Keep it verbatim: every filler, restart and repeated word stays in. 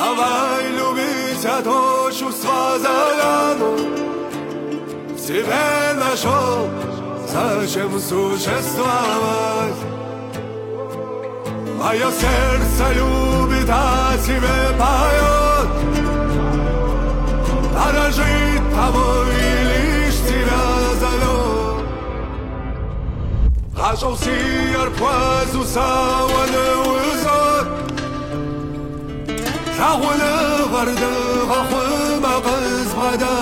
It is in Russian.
Давай любить, а то чувства загану в тебе нашел, зачем существовать? Мое сердце любит, а тебе поет. Дорожит тобой и лишь тебя зовет. Рожался арпуазу сауаны узор. Рауны варды вахума кыз бада.